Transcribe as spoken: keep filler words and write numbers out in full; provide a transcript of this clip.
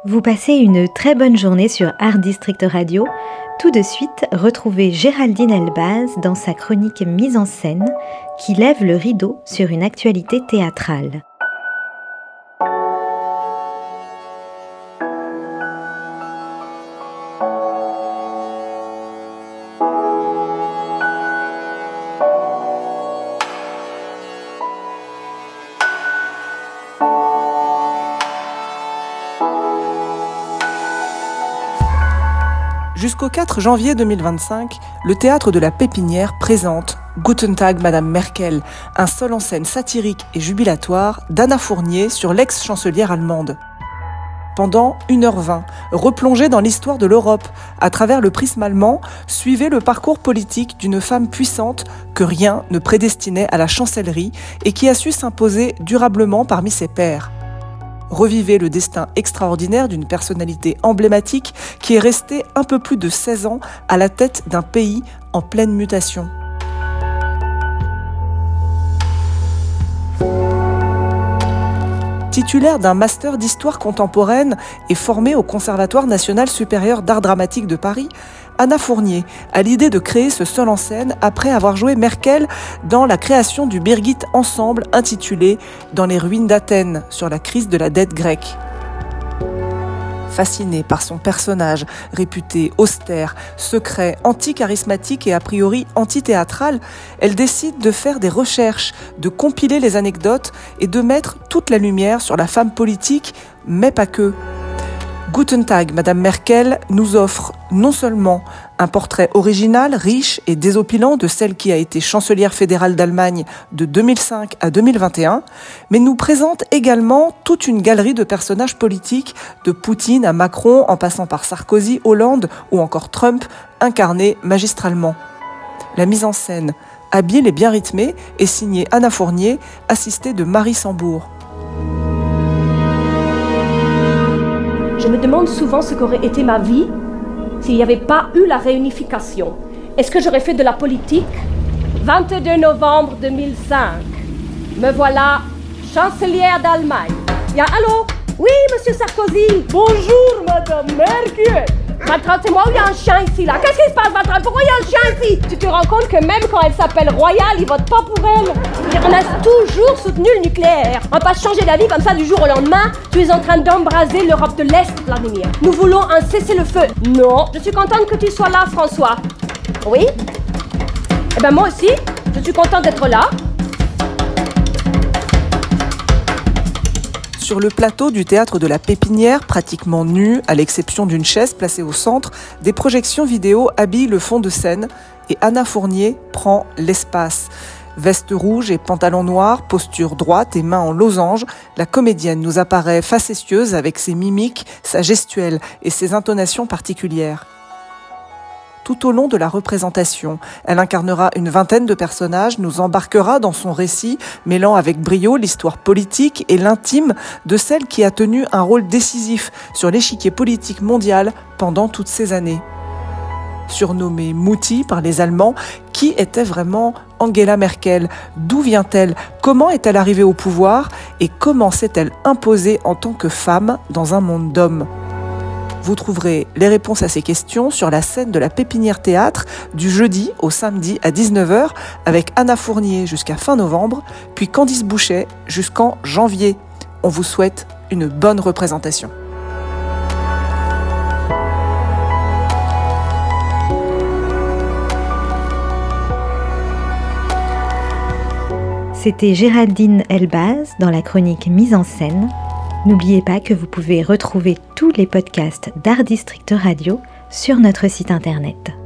Vous passez une très bonne journée sur Art District Radio. Tout de suite, retrouvez Géraldine Elbaz dans sa chronique Mise en scène qui lève le rideau sur une actualité théâtrale. Jusqu'au quatre janvier deux mille vingt-cinq, le Théâtre de la Pépinière présente Guten Tag, Madame Merkel, un seul en scène satirique et jubilatoire d'Anna Fournier sur l'ex-chancelière allemande. Pendant une heure vingt, replongez dans l'histoire de l'Europe, à travers le prisme allemand, suivez le parcours politique d'une femme puissante que rien ne prédestinait à la chancellerie et qui a su s'imposer durablement parmi ses pairs. Revivez le destin extraordinaire d'une personnalité emblématique qui est restée un peu plus de seize ans à la tête d'un pays en pleine mutation. Titulaire d'un master d'histoire contemporaine et formée au Conservatoire national supérieur d'art dramatique de Paris, Anna Fournier a l'idée de créer ce seul en scène après avoir joué Merkel dans la création du Birgit Ensemble intitulé « Dans les ruines d'Athènes » sur la crise de la dette grecque. Fascinée par son personnage, réputé austère, secret, anti-charismatique et a priori anti-théâtral, elle décide de faire des recherches, de compiler les anecdotes et de mettre toute la lumière sur la femme politique, mais pas que. Guten Tag, Madame Merkel nous offre non seulement un portrait original, riche et désopilant de celle qui a été chancelière fédérale d'Allemagne de deux mille cinq à deux mille vingt et un, mais nous présente également toute une galerie de personnages politiques, de Poutine à Macron en passant par Sarkozy, Hollande ou encore Trump, incarnés magistralement. La mise en scène, habile et bien rythmée, est signée Anna Fournier, assistée de Marie Sambour. Je me demande souvent ce qu'aurait été ma vie s'il n'y avait pas eu la réunification. Est-ce que j'aurais fait de la politique ? vingt-deux novembre deux mille cinq. Me voilà chancelière d'Allemagne. Bien, allô ? Oui, monsieur Sarkozy. Bonjour, madame Merkel. Vatran, c'est moi ou il y a un chien ici, là ? Qu'est-ce qui se passe, Vatran ? Pourquoi il y a un chien ici ? Tu te rends compte que même quand elle s'appelle Royale, ils votent pas pour elle ? On a toujours soutenu le nucléaire. On va pas changer d'avis comme ça du jour au lendemain. Tu es en train d'embraser l'Europe de l'Est, Vladimir. Nous voulons un cessez-le-feu. Non. Je suis contente que tu sois là, François. Oui ? Eh ben moi aussi, je suis contente d'être là. Sur le plateau du Théâtre de la Pépinière, pratiquement nu, à l'exception d'une chaise placée au centre, des projections vidéo habillent le fond de scène et Anna Fournier prend l'espace. Veste rouge et pantalon noir, posture droite et main en losange, la comédienne nous apparaît facétieuse avec ses mimiques, sa gestuelle et ses intonations particulières. Tout au long de la représentation, elle incarnera une vingtaine de personnages, nous embarquera dans son récit, mêlant avec brio l'histoire politique et l'intime de celle qui a tenu un rôle décisif sur l'échiquier politique mondial pendant toutes ces années. Surnommée Mutti par les Allemands, qui était vraiment Angela Merkel ? D'où vient-elle ? Comment est-elle arrivée au pouvoir ? Et comment s'est-elle imposée en tant que femme dans un monde d'hommes ? Vous trouverez les réponses à ces questions sur la scène de la Pépinière Théâtre du jeudi au samedi à dix-neuf heures avec Anna Fournier jusqu'à fin novembre, puis Candice Bouchet jusqu'en janvier. On vous souhaite une bonne représentation. C'était Géraldine Elbaz dans la chronique Mise en scène. N'oubliez pas que vous pouvez retrouver tous les podcasts d'Art District Radio sur notre site internet.